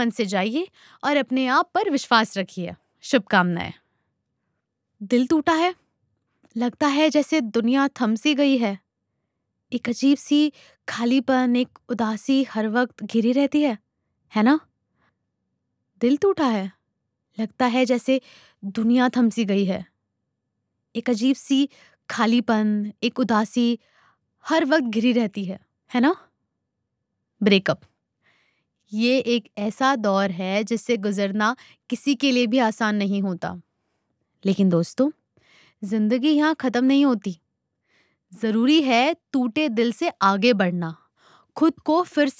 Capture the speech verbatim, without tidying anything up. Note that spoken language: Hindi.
मन से जाइए और अपने आप पर विश्वास रखिए। शुभकामनाएं। दिल टूटा है, लगता है जैसे दुनिया थम सी गई है। एक अजीब सी खालीपन, एक उदासी हर वक्त घिरी रहती है, है ना? दिल टूटा है, लगता है जैसे दुनिया थम सी गई है। एक अजीब सी खालीपन, एक उदासी हर वक्त घिरी रहती है, है ना? ब्रेकअप ये एक ऐसा दौर है जिससे गुजरना किसी के लिए भी आसान नहीं होता। लेकिन दोस्तों, जिंदगी यहाँ खत्म नहीं होती। जरूरी है टूटे दिल से आगे बढ़ना, खुद को फिर